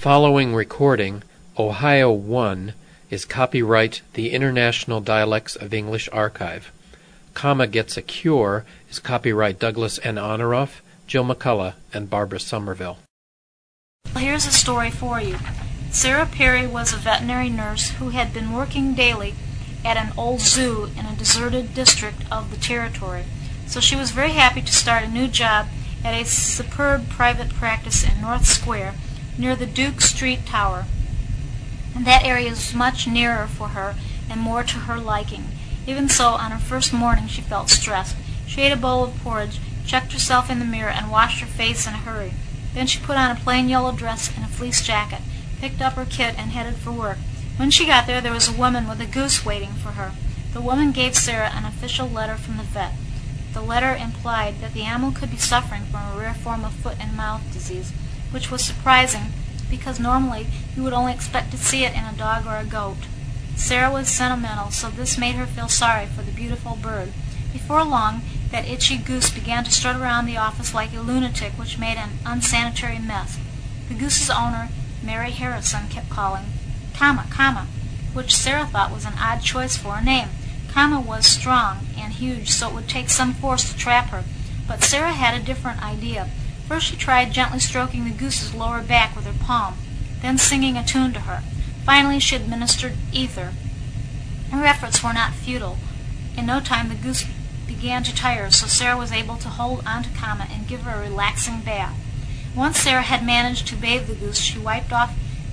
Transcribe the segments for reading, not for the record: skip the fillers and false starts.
following recording, Ohio 1, is copyright the International Dialects of English Archive. Comma Gets a Cure is copyright Douglas N. Honoroff, Jill McCullough, and Barbara Somerville. Here's a story for you. Sarah Perry was a veterinary nurse who had been working daily at an old zoo in a deserted district of the territory. So she was very happy to start a new job at a superb private practice in North Square near the Duke Street Tower. And that area was much nearer for her and more to her liking. Even so, on her first morning she felt stressed. She ate a bowl of porridge, checked herself in the mirror, and washed her face in a hurry. Then she put on a plain yellow dress and a fleece jacket, picked up her kit, and headed for work. When she got there was a woman with a goose waiting for her. The woman gave Sarah an official letter from the vet. The letter implied that the animal could be suffering from a rare form of foot and mouth disease, which was surprising because normally you would only expect to see it in a dog or a goat. Sarah was sentimental, so this made her feel sorry for the beautiful bird. Before long, that itchy goose began to strut around the office like a lunatic, which made an unsanitary mess. The goose's owner, Mary Harrison, kept calling, Comma, which Sarah thought was an odd choice for a name. Comma was strong and huge, so it would take some force to trap her. But Sarah had a different idea. First she tried gently stroking the goose's lower back with her palm, then singing a tune to her. Finally she administered ether. Her efforts were not futile. In no time the goose began to tire, so Sarah was able to hold on to Comma and give her a relaxing bath. Once Sarah had managed to bathe the goose, she wiped her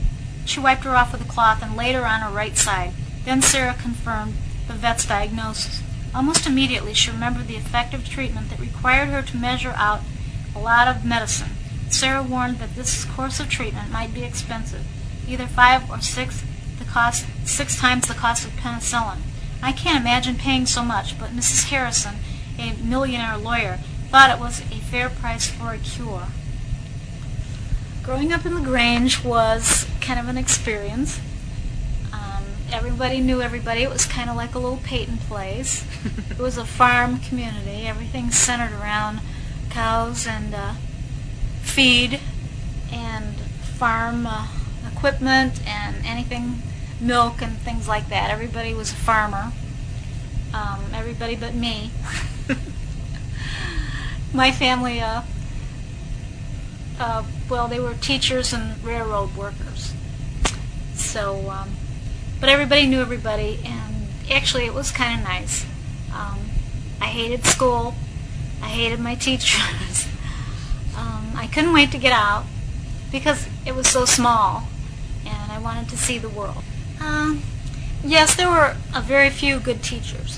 off with a cloth and laid her on her right side. Then Sarah confirmed the vet's diagnosis. Almost immediately she remembered the effective treatment that required her to measure out a lot of medicine. Sarah warned that this course of treatment might be expensive, either 5 or 6 times the cost of penicillin. I can't imagine paying so much, but Mrs. Harrison, a millionaire lawyer, thought it was a fair price for a cure. Growing up in LaGrange was kind of an experience. Everybody knew everybody. It was kind of like a little Peyton place. It was a farm community. Everything centered around cows and feed and farm equipment and anything, milk and things like that. Everybody was a farmer. Everybody but me. My family, well, they were teachers and railroad workers. So, but everybody knew everybody, and actually it was kind of nice. I hated school. I hated my teachers. I couldn't wait to get out because it was so small, and I wanted to see the world. Yes, there were a very few good teachers.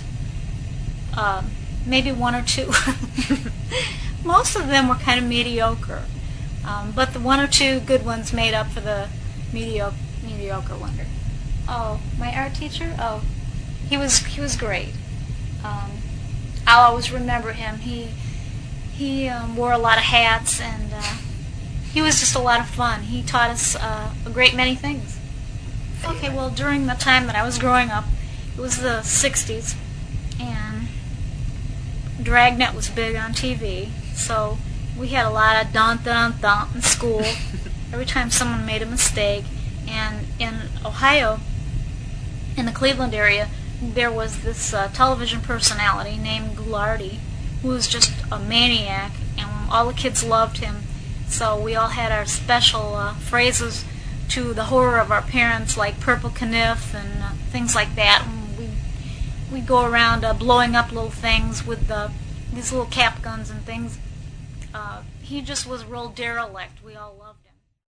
Maybe 1 or 2. Most of them were kind of mediocre. But the 1 or 2 good ones made up for the mediocre one. Oh, my art teacher? Oh, he was great. I'll always remember him. He wore a lot of hats, and he was just a lot of fun. He taught us a great many things. Okay, well, during the time that I was growing up, it was the 60s, and Dragnet was big on TV, so we had a lot of dun-dun-dun in school every time someone made a mistake. And in Ohio, in the Cleveland area, there was this television personality named Ghoulardi, who was just a maniac, and all the kids loved him. So we all had our special phrases to the horror of our parents, like Purple Kniff and things like that. And we'd go around blowing up little things with these little cap guns and things. He just was real derelict. We all loved him.